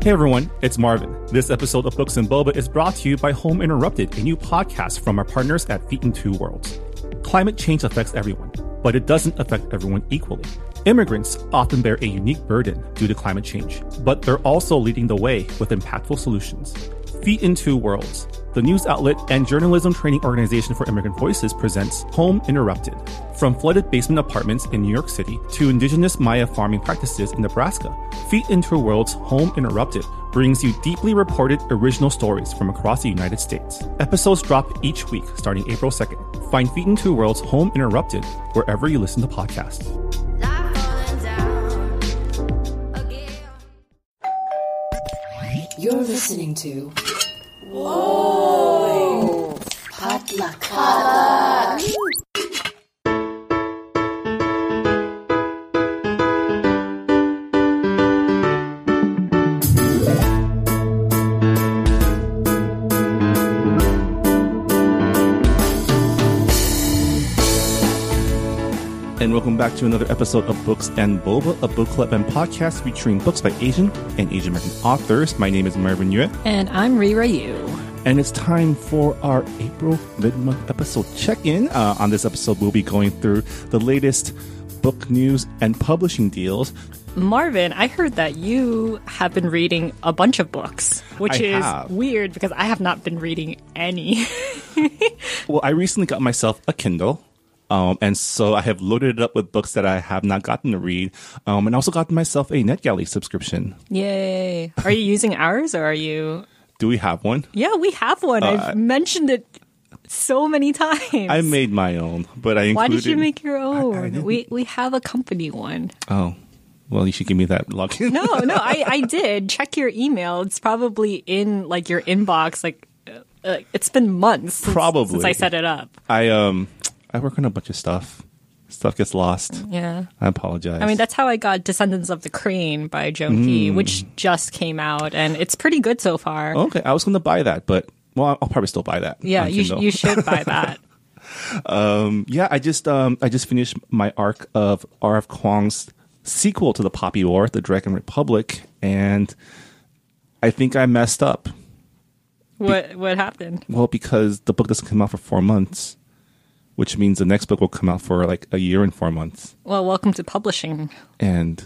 Hey everyone, it's Marvin. This episode of Books and Boba is brought to you by Home Interrupted, a new podcast from our partners at Feet in Two Worlds. Climate change affects everyone, but it doesn't affect everyone equally. Immigrants often bear a unique burden due to climate change, but they're also leading the way with impactful solutions. Feet in Two Worlds, the news outlet and journalism training organization for immigrant voices, presents Home Interrupted. From flooded basement apartments in New York City to indigenous Maya farming practices in Nebraska, Feet in Two Worlds Home Interrupted brings you deeply reported original stories from across the United States. Episodes drop each week starting April 2nd. Find Feet in Two Worlds Home Interrupted wherever you listen to podcasts. You're listening to Whoa! Potluck. And welcome back to another episode of Books and Boba, a book club and podcast featuring books by Asian and Asian American authors. My name is Marvin Yue. And I'm Rira Yu. And it's time for our April mid-month episode check-in. On this episode, we'll be going through the latest book news and publishing deals. Marvin, I heard that you have been reading a bunch of books, which is weird because I have not been reading any. Well, I recently got myself a Kindle. And so I have loaded it up with books that I have not gotten to read, and also gotten myself a NetGalley subscription. Yay. Are you using ours or are you... Do we have one? Yeah, we have one. I've mentioned it so many times. I made my own, but I included... Why did you make your own? We have a company one. Oh. Well, you should give me that login. No, I did. Check your email. It's probably in like your inbox. It's been months since I set it up. I work on a bunch of stuff. Stuff gets lost. Yeah. I apologize. I mean, that's how I got Descendants of the Crane by Joan He, which just came out, and it's pretty good so far. Okay, I was going to buy that, but, well, I'll probably still buy that. Yeah, you should buy that. I just finished my arc of R.F. Kuang's sequel to The Poppy War, The Dragon Republic, and I think I messed up. What happened? Well, because the book doesn't come out for 4 months. Which means the next book will come out for like a year and 4 months. Well, welcome to publishing. And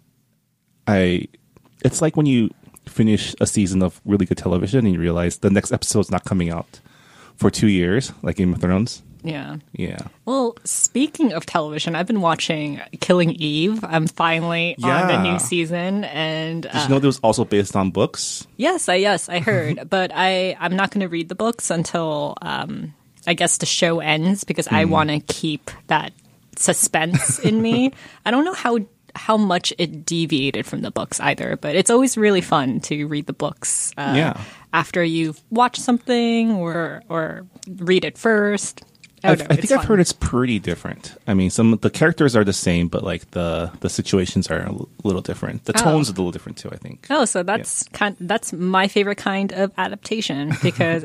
it's like when you finish a season of really good television and you realize the next episode's not coming out for 2 years, like Game of Thrones. Yeah. Yeah. Well, speaking of television, I've been watching Killing Eve. I'm finally on the new season. And did you know it was also based on books? Yes, I heard. But I'm not going to read the books until... I guess the show ends because I want to keep that suspense in me. I don't know how much it deviated from the books either, but it's always really fun to read the books after you've watched something or read it first. I think I've heard it's pretty different. I mean, some of the characters are the same, but like the situations are a little different. The tone's a little different too, I think. Oh, so that's that's my favorite kind of adaptation because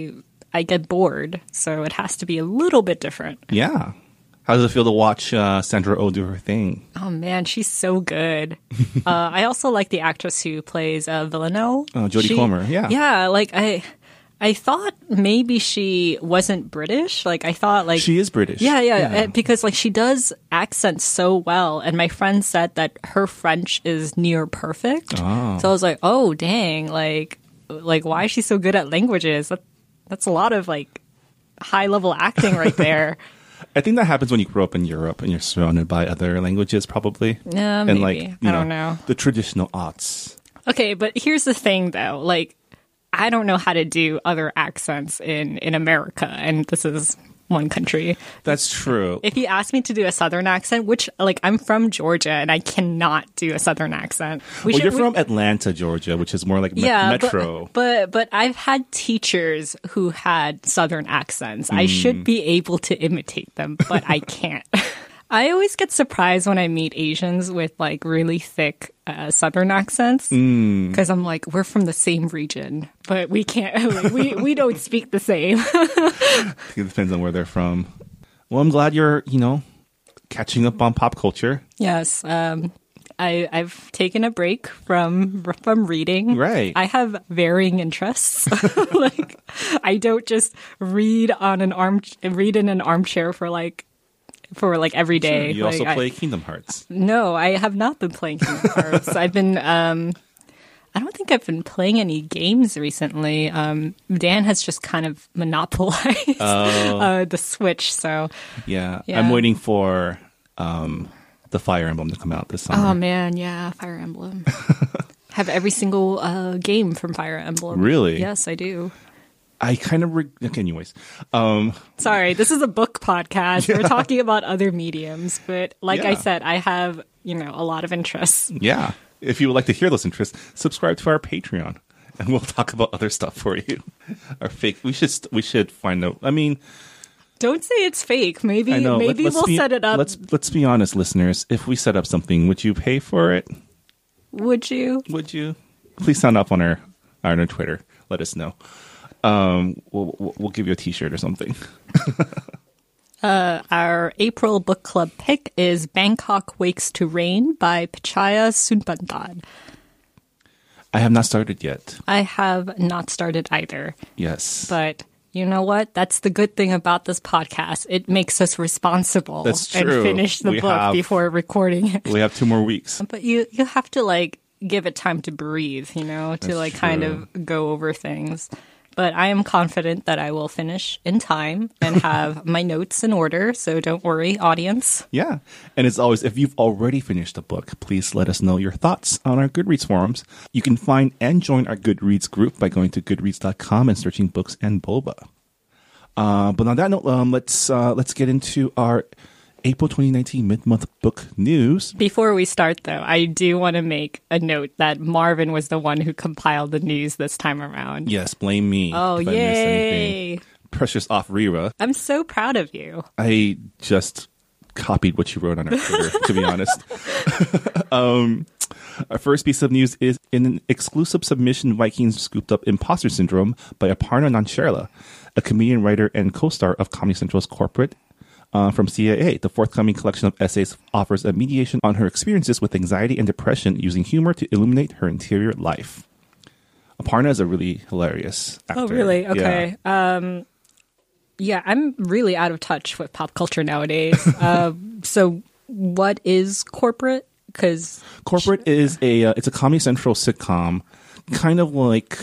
I get bored, so it has to be a little bit different. Yeah. How does it feel to watch Sandra Oh do her thing? Oh, man, she's so good. I also like the actress who plays Villanelle. Oh, Jodie Comer, yeah. Yeah, like I thought maybe she wasn't British. Like I thought like... She is British. Yeah. Because like she does accents so well. And my friend said that her French is near perfect. Oh. So I was like, oh, dang. Like why is she so good at languages? That's a lot of like high level acting right there. I think that happens when you grow up in Europe and you're surrounded by other languages, probably. Yeah, and maybe. like, I don't know. The traditional arts. Okay, but here's the thing, though. Like, I don't know how to do other accents in America, and this is one country. That's true. If you ask me to do a Southern accent, which, like, I'm from Georgia, and I cannot do a Southern accent. You're from Atlanta, Georgia, which is more like metro. But I've had teachers who had Southern accents. I should be able to imitate them, but I can't. I always get surprised when I meet Asians with like really thick Southern accents because I'm like, we're from the same region, but we can't. we don't speak the same. I think it depends on where they're from. Well, I'm glad you're catching up on pop culture. Yes. I've taken a break from reading. Right. I have varying interests. Like, I don't just read in an armchair for every day. You like, also play Kingdom Hearts. No, I have not been playing Kingdom Hearts. I've been. I don't think I've been playing any games recently. Dan has just kind of monopolized the Switch. So yeah. I'm waiting for the Fire Emblem to come out this summer. Oh man, yeah, Fire Emblem. Have every single game from Fire Emblem. Really? Yes, I do. I kind of okay, anyways. Sorry, this is a book podcast. Yeah. We're talking about other mediums, but I said, I have a lot of interests. Yeah. If you would like to hear those interests, subscribe to our Patreon, and we'll talk about other stuff for you. Our fake. We should find out. I mean, don't say it's fake. Maybe we'll set it up. Let's be honest, listeners. If we set up something, would you pay for it? Would you? Please sign up on our Twitter. Let us know. We'll give you a T-shirt or something. Our April book club pick is Bangkok Wakes to Rain by Pichaya Sunpantan. I have not started yet. I have not started either. Yes. But you know what? That's the good thing about this podcast. It makes us responsible. That's true. And finish the book before recording it. We have 2 more weeks. But you have to give it time to breathe, to kind of go over things. But I am confident that I will finish in time and have my notes in order. So don't worry, audience. Yeah. And as always, if you've already finished the book, please let us know your thoughts on our Goodreads forums. You can find and join our Goodreads group by going to goodreads.com and searching Books and Boba. But on that note, let's get into our April 2019 mid-month book news. Before we start, though, I do want to make a note that Marvin was the one who compiled the news this time around. Yes, blame me. Oh, if yay. I missed anything. Pressure's off Rira. I'm so proud of you. I just copied what you wrote on our Twitter, to be honest. Our first piece of news is in an exclusive submission, Vikings scooped up Imposter Syndrome by Aparna Nancherla, a comedian, writer, and co-star of Comedy Central's Corporate. From CAA, the forthcoming collection of essays offers a mediation on her experiences with anxiety and depression using humor to illuminate her interior life. Aparna is a really hilarious actor. Oh, really? Okay. Yeah, I'm really out of touch with pop culture nowadays. So what is Corporate? Because Corporate is it's a Comedy Central sitcom, kind of like...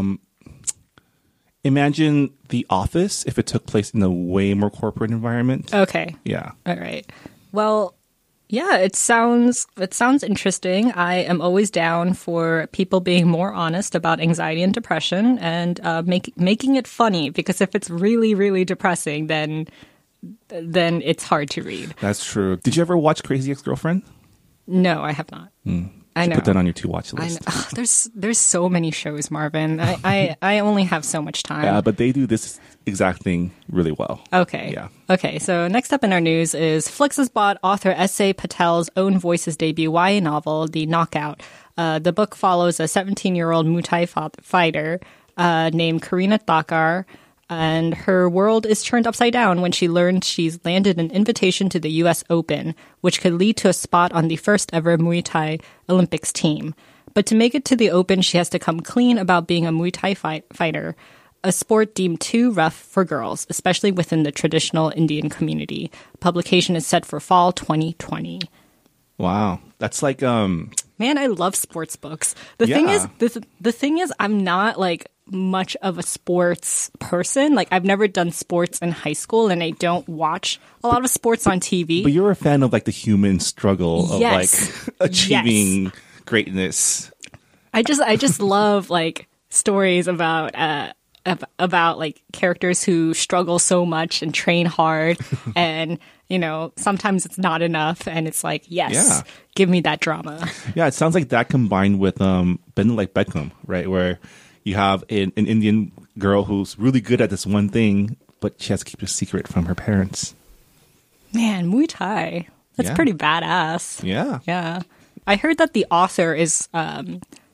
imagine The Office if it took place in a way more corporate environment. Okay. Yeah. All right. Well, yeah, it sounds interesting. I am always down for people being more honest about anxiety and depression and making it funny, because if it's really, really depressing, then it's hard to read. That's true. Did you ever watch Crazy Ex-Girlfriend? No, I have not. I know. Put that on your to-watch list. I know. There's so many shows, Marvin. I only have so much time. Yeah, but they do this exact thing really well. Okay. Yeah. Okay, so next up in our news is Flix has bought author S.A. Patel's Own Voices debut YA novel, The Knockout. The book follows a 17-year-old Muay Thai fighter named Karina Thakar, and her world is turned upside down when she learns she's landed an invitation to the U.S. Open, which could lead to a spot on the first ever Muay Thai Olympics team. But to make it to the Open, she has to come clean about being a Muay Thai fighter, a sport deemed too rough for girls, especially within the traditional Indian community. Publication is set for fall 2020. Wow. That's like... Man, I love sports books. The thing is, I'm not much of a sports person. I've never done sports in high school, and I don't watch a lot of sports on TV. But you're a fan of the human struggle of yes. achieving greatness. I just love stories about characters who struggle so much and train hard, and sometimes it's not enough, and it's give me that drama. Yeah, it sounds like that combined with Bend Like Beckham, right, where you have an Indian girl who's really good at this one thing, but she has to keep it a secret from her parents. Man, Muay Thai. That's pretty badass. Yeah. Yeah. I heard that the author is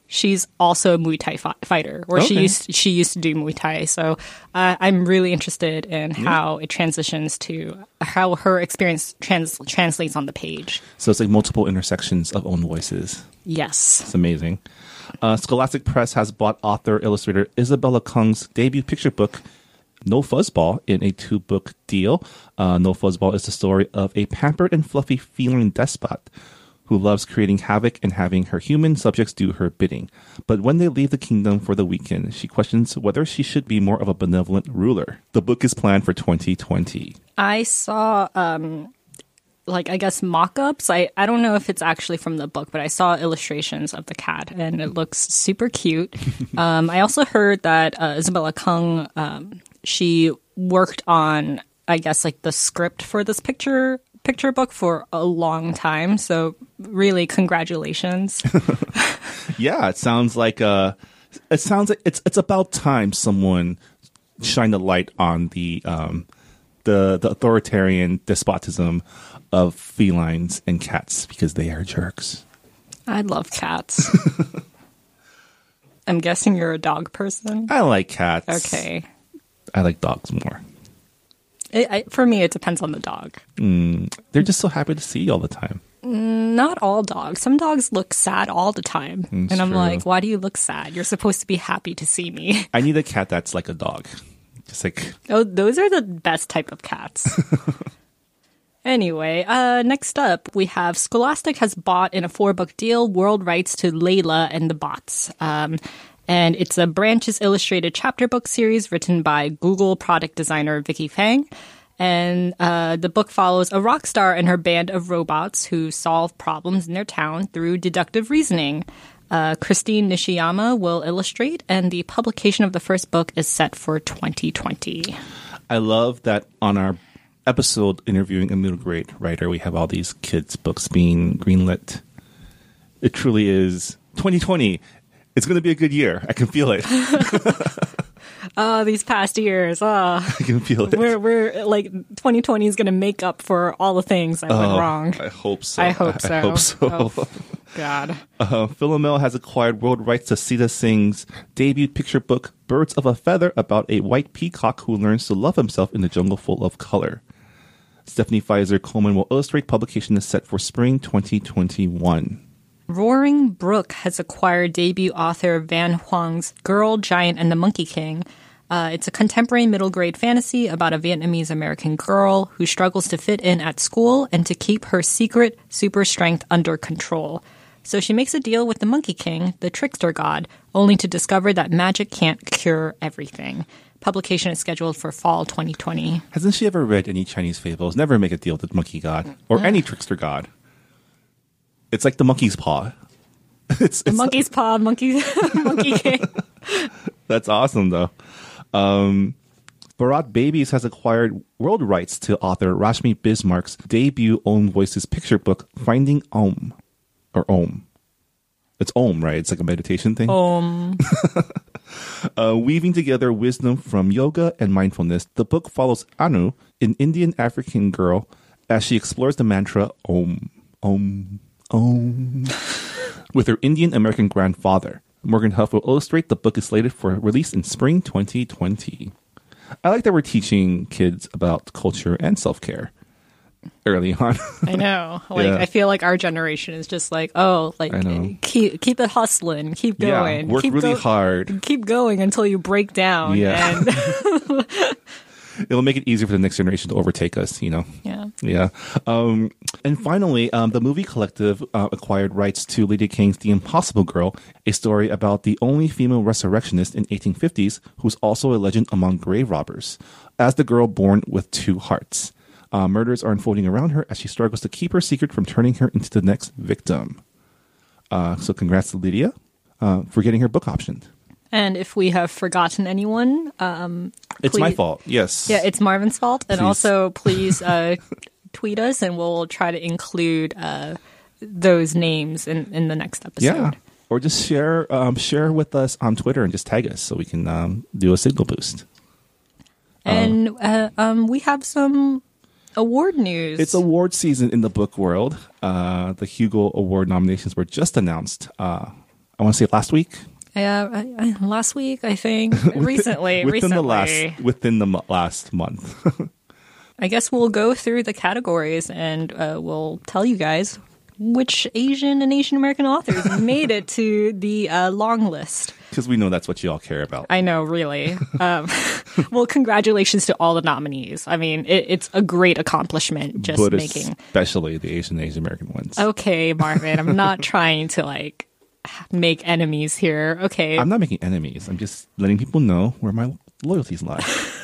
she's also a Muay Thai fighter, or Okay. she used to do Muay Thai. So I'm really interested in how it transitions to how her experience translates on the page. So it's like multiple intersections of own voices. Yes. It's amazing. Scholastic Press has bought author-illustrator Isabella Kung's debut picture book, No Fuzzball, in a 2-book deal. No Fuzzball is the story of a pampered and fluffy feline despot who loves creating havoc and having her human subjects do her bidding. But when they leave the kingdom for the weekend, she questions whether she should be more of a benevolent ruler. The book is planned for 2020. I saw, I guess, mock-ups. I don't know if it's actually from the book, but I saw illustrations of the cat, and it looks super cute. I also heard that Isabella Kung, she worked on, I guess, like the script for this picture book for a long time. So really, congratulations. Yeah, it sounds like it's about time someone shined a light on the authoritarian despotism of felines and cats, because they are jerks. I love cats. I'm guessing you're a dog person. I like cats. Okay. I like dogs more. For me, it depends on the dog. They're just so happy to see you all the time. Not all dogs. Some dogs look sad all the time. And I'm true. like, why do you look sad? You're supposed to be happy to see me. I need a cat that's like a dog. Just like... Oh, those are the best type of cats. Anyway, next up, we have Scholastic has bought in a 4-book deal world rights to Layla and the Bots. And it's a Branches Illustrated chapter book series written by Google product designer Vicky Fang. And the book follows a rock star and her band of robots who solve problems in their town through deductive reasoning. Christine Nishiyama will illustrate, and the publication of the first book is set for 2020. I love that on our episode interviewing a middle grade writer, we have all these kids' books being greenlit. It truly is 2020. It's going to be a good year. I can feel it. Oh, these past years. I can feel it. We're like 2020 is going to make up for all the things that went wrong. I hope so. I hope so. I hope so. Oh, God. Philomel has acquired world rights to Sita Singh's debut picture book, Birds of a Feather, about a white peacock who learns to love himself in a jungle full of color. Stephanie Pfizer Coleman will illustrate. Publication is set for spring 2021. Roaring Brook has acquired debut author Van Huang's Girl, Giant, and the Monkey King. It's a contemporary middle-grade fantasy about a Vietnamese-American girl who struggles to fit in at school and to keep her secret super strength under control. So she makes a deal with the Monkey King, the trickster god, only to discover that magic can't cure everything. Publication is scheduled for fall 2020. Hasn't she ever read any Chinese fables? Never make a deal with the monkey god or any trickster god. It's like the monkey's paw. It's Monkey's paw, monkey king. That's awesome, though. Bharat Babies has acquired world rights to author Rashmi Bismarck's debut Own Voices picture book, Finding Om. Or Om. It's Om, right? It's like a meditation thing. Weaving together wisdom from yoga and mindfulness, the book follows Anu, an Indian African girl, as she explores the mantra Om, Om, Om, with her Indian American grandfather. Morgan Huff will illustrate. The book is slated for release in spring 2020. I like that we're teaching kids about culture and self-care early on. I know. I feel like our generation is just like, keep it hustling, keep going. Work keep really hard. Keep going until you break down. Yeah. And It'll make it easier for the next generation to overtake us, you know? Yeah. Yeah. And finally, the Movie Collective acquired rights to Lydia King's The Impossible Girl, a story about the only female resurrectionist in 1850s who's also a legend among grave robbers, as the girl born with 2 hearts. Murders are unfolding around her as she struggles to keep her secret from turning her into the next victim. So congrats to Lydia for getting her book optioned. And if we have forgotten anyone, it's my fault. Yes. Yeah, it's Marvin's fault. And Please. also, please tweet us, and we'll try to include those names in the next episode. Yeah. Or just share with us on Twitter and just tag us so we can do a signal boost. And we have some award news. It's award season in the book world. The Hugo Award nominations were just announced I want to say last week. Last week, I think. Recently. Within the last month. I guess we'll go through the categories and we'll tell you guys which Asian and Asian American authors made it to the long list. Because we know that's what you all care about. I know, really. Well, congratulations to all the nominees. I mean, it's a great accomplishment just but making... especially the Asian American ones. Okay, Marvin, I'm not trying to, make enemies here. Okay. I'm not making enemies. I'm just letting people know where my loyalties lie.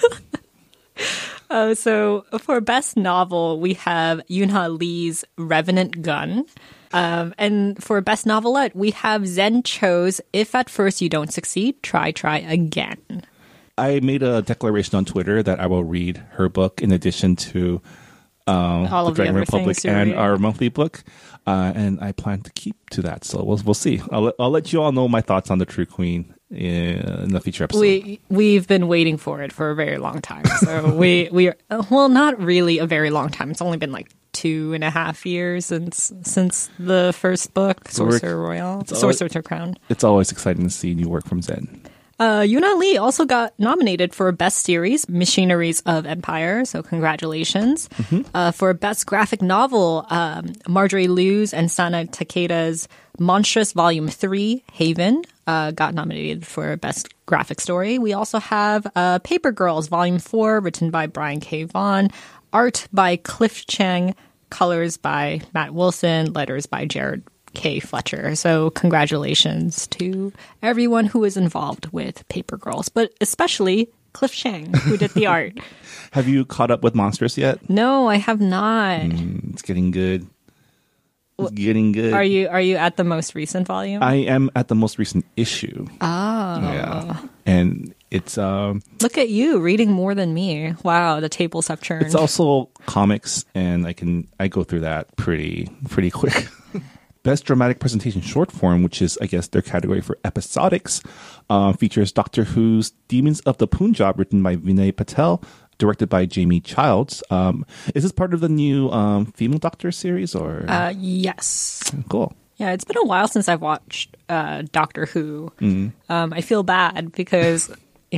So for Best Novel, we have Yoon-Ha Lee's Revenant Gun. And for Best Novelette, we have Zen Cho's If At First You Don't Succeed, Try Again. I made a declaration on Twitter that I will read her book in addition to all the of the Dragon other Republic things you and read. our monthly book. And I plan to keep to that. So we'll see. I'll let you all know my thoughts on the True Queen in the future episode. We've been waiting for it for a very long time. So we are, well, not really a very long time. It's only been 2.5 years since the first book, Sorcerer's Crown. It's always exciting to see new work from Zen. Yoon-Ha Lee also got nominated for Best Series, Machineries of Empire, so congratulations. Mm-hmm. For Best Graphic Novel, Marjorie Liu's and Sana Takeda's Monstrous Volume 3, Haven, got nominated for Best Graphic Story. We also have Paper Girls, Volume 4, written by Brian K. Vaughan, art by Cliff Chang, colors by Matt Wilson, letters by Jared K. Fletcher. So congratulations to everyone who is involved with Paper Girls, but especially Cliff Chang, who did the art. Have you caught up with Monstrous yet? No, I have not. It's getting good. It's getting good. Are you at the most recent volume? I am at the most recent issue. Oh. Yeah. And it's look at you reading more than me. Wow, the tables have turned. It's also comics, and I go through that pretty quick. Best Dramatic Presentation Short Form, which is, I guess, their category for episodics, features Doctor Who's Demons of the Punjab, written by Vinay Patel, directed by Jamie Childs. Is this part of the new Female Doctor series, or? Yes. Cool. Yeah, it's been a while since I've watched Doctor Who. I feel bad because,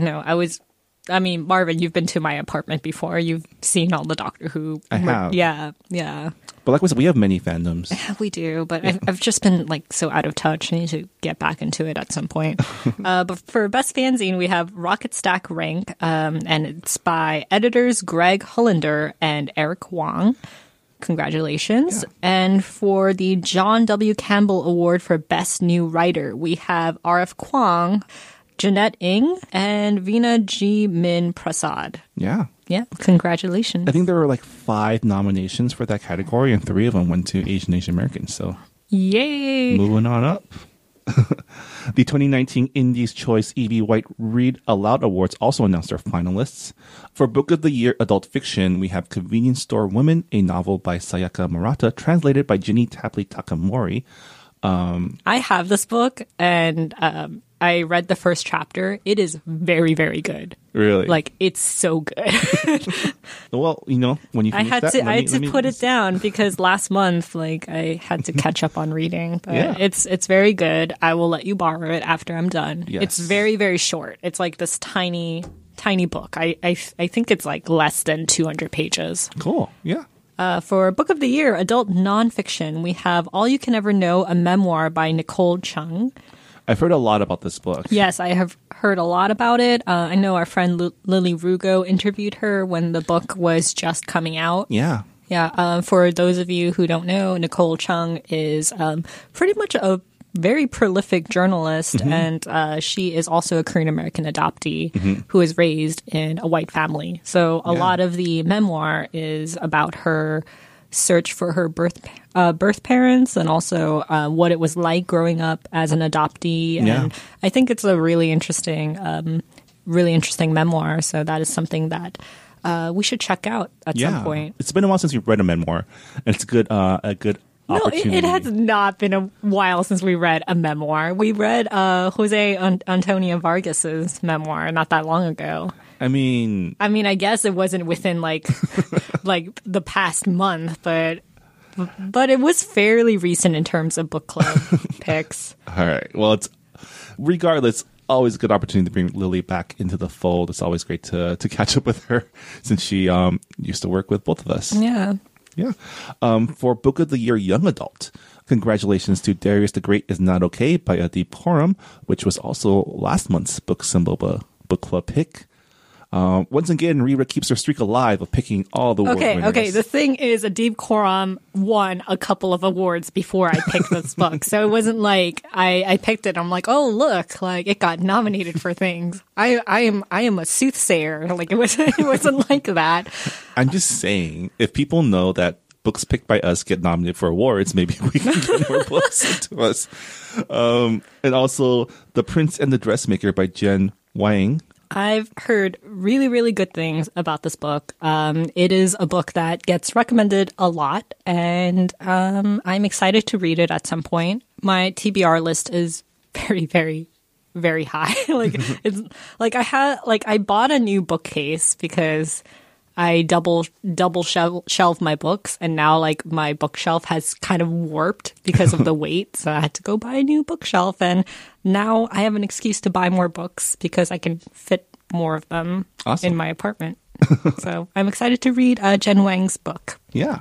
Marvin, you've been to my apartment before. You've seen all the Doctor Who. I have. Yeah. But like we said, we have many fandoms. Yeah, we do, but I've just been so out of touch. I need to get back into it at some point. But for Best Fanzine, we have Rocket Stack Rank, and it's by editors Greg Hollander and Eric Wong. Congratulations. Yeah. And for the John W. Campbell Award for Best New Writer, we have R.F. Kwong, Jeanette Ng, and Veena G. Min Prasad. Yeah. Yeah, congratulations. I think there were 5 nominations for that category, and 3 of them went to Asian Americans. So, yay! Moving on up. The 2019 Indies Choice E.B. White Read Aloud Awards also announced their finalists. For Book of the Year Adult Fiction, we have Convenience Store Woman, a novel by Sayaka Murata, translated by Ginny Tapley Takamori. I have this book, and I read the first chapter. It is very, very good. Really? It's so good. Well, when you finish I had to put it down because last month, I had to catch up on reading. But yeah. It's very good. I will let you borrow it after I'm done. Yes. It's very, very short. It's this tiny book. I think it's less than 200 pages. Cool. Yeah. For Book of the Year, Adult Nonfiction, we have All You Can Ever Know, a memoir by Nicole Chung. I've heard a lot about this book. Yes, I have heard a lot about it. I know our friend Lily Rugo interviewed her when the book was just coming out. Yeah. Yeah. For those of you who don't know, Nicole Chung is pretty much a very prolific journalist, and she is also a Korean American adoptee who is raised in a white family. So a lot of the memoir is about her search for her birth parents, and also what it was like growing up as an adoptee. And I think it's a really interesting memoir. So that is something that we should check out at some point. It's been a while since we've read a memoir, and it's a good No, it has not been a while since we read a memoir. We read Jose Antonio Vargas's memoir not that long ago. I mean, I guess it wasn't within the past month, but But it was fairly recent in terms of book club picks. All right. Well, it's regardless, always a good opportunity to bring Lily back into the fold. It's always great to catch up with her since she used to work with both of us. Yeah. Yeah. For Book of the Year Young Adult, congratulations to Darius the Great Is Not Okay by Adib Khorram, which was also last month's Books and Boba book club pick. Once again, Rira keeps her streak alive of picking all the award winners. Okay. The thing is, Adib Khorram won a couple of awards before I picked this book. So it wasn't like I picked it. I'm like, oh, look, like it got nominated for things. I am a soothsayer. Like it wasn't like that. I'm just saying, if people know that books picked by us get nominated for awards, maybe we can get more books to us. And also, The Prince and the Dressmaker by Jen Wang. I've heard really, really good things about this book. It is a book that gets recommended a lot, and I'm excited to read it at some point. My TBR list is very, very, very high. It's like I bought a new bookcase because I double shelve my books, and now like my bookshelf has kind of warped because of the weight. So I had to go buy a new bookshelf, and now I have an excuse to buy more books because I can fit more of them in my apartment. So I'm excited to read Jen Wang's book. Yeah.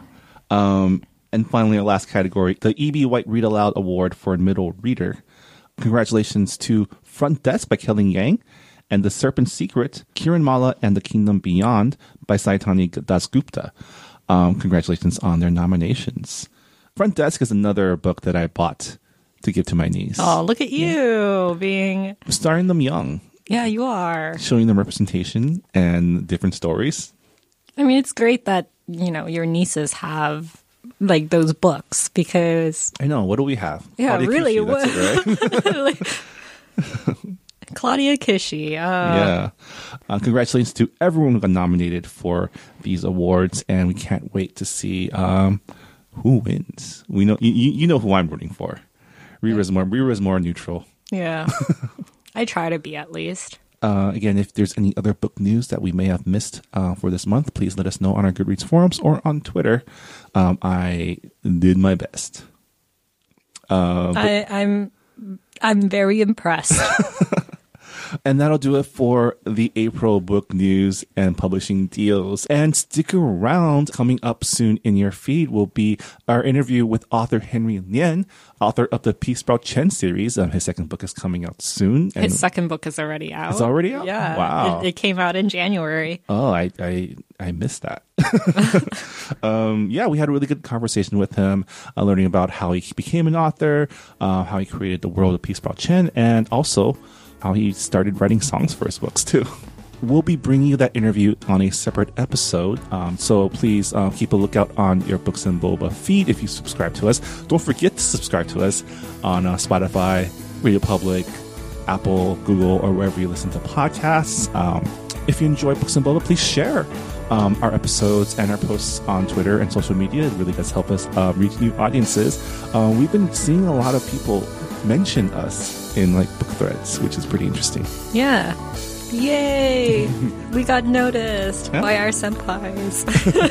And finally, our last category, the E.B. White Read Aloud Award for Middle Reader. Congratulations to Front Desk by Kelly Yang and The Serpent's Secret, Kiranmala and the Kingdom Beyond by Saitani Dasgupta. Congratulations on their nominations. Front Desk is another book that I bought to give to my niece. Oh, look at you being... Starring them young. Yeah, you are. Showing them representation and different stories. I mean, it's great that, your nieces have like those books because... I know. What do we have? Yeah, Claudia really. Kishi, that's it, right? Claudia Kishi. Yeah. Congratulations to everyone who got nominated for these awards, and we can't wait to see who wins. We know you know who I'm rooting for. Rira's more neutral. Yeah. I try to be, at least. Again, if there's any other book news that we may have missed for this month, please let us know on our Goodreads forums or on Twitter. I did my best. I'm very impressed. And that'll do it for the April book news and publishing deals. And stick around. Coming up soon in your feed will be our interview with author Henry Lien, author of the P. Sprout Chen series. His second book is coming out soon. His second book is already out. It's already out? Yeah. Wow. It came out in January. Oh, I missed that. Yeah, we had a really good conversation with him, learning about how he became an author, how he created the world of P. Sprout Chen, and also how he started writing songs for his books, too. We'll be bringing you that interview on a separate episode, so please keep a lookout on your Books and Boba feed if you subscribe to us. Don't forget to subscribe to us on Spotify, Radio Public, Apple, Google, or wherever you listen to podcasts. If you enjoy Books and Boba, please share our episodes and our posts on Twitter and social media. It really does help us reach new audiences. We've been seeing a lot of people mention us in like book threads, which is pretty interesting. Yeah. Yay! We got noticed by our senpais.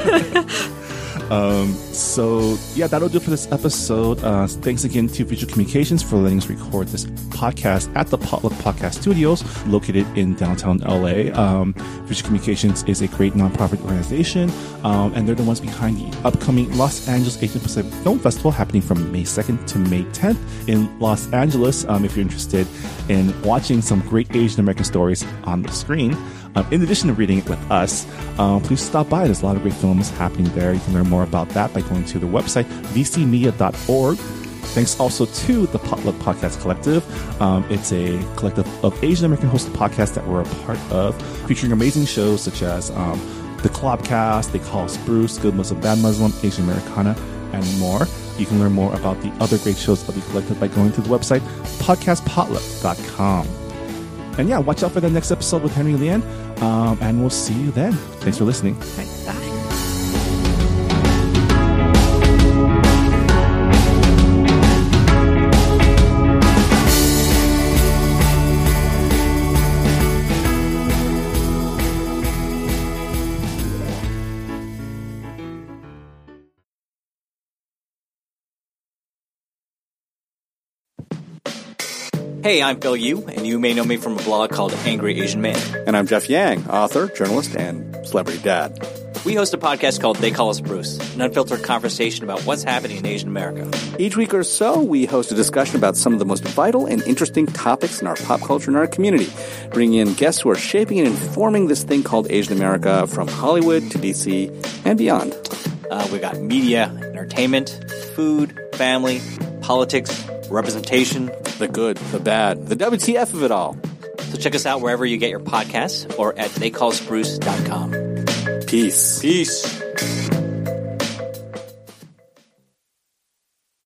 So yeah, that'll do it for this episode. Thanks again to Visual Communications for letting us record this podcast at the Potluck Podcast Studios located in downtown LA. Visual Communications is a great nonprofit organization, and they're the ones behind the upcoming Los Angeles Asian Pacific Film Festival happening from May 2nd to May 10th in Los Angeles. If you're interested in watching some great Asian American stories on the screen, in addition to reading it with us, please stop by. There's a lot of great films happening there. You can learn more about that by going to the website, vcmedia.org. Thanks also to the Potluck Podcast Collective. It's a collective of Asian American hosted podcasts that we're a part of, featuring amazing shows such as The Clobcast, They Call Us Bruce, Good Muslim, Bad Muslim, Asian Americana, and more. You can learn more about the other great shows of the collective by going to the website, podcastpotluck.com. And yeah, watch out for the next episode with Henry Lien, and we'll see you then. Thanks for listening. Bye. Hey, I'm Phil Yu, and you may know me from a blog called Angry Asian Man. And I'm Jeff Yang, author, journalist, and celebrity dad. We host a podcast called They Call Us Bruce, an unfiltered conversation about what's happening in Asian America. Each week or so, we host a discussion about some of the most vital and interesting topics in our pop culture and our community, bringing in guests who are shaping and informing this thing called Asian America from Hollywood to DC and beyond. We got media, entertainment, food, family, politics, representation. The good, the bad, the WTF of it all. So check us out wherever you get your podcasts or at theycallusbruce.com. Peace. Peace.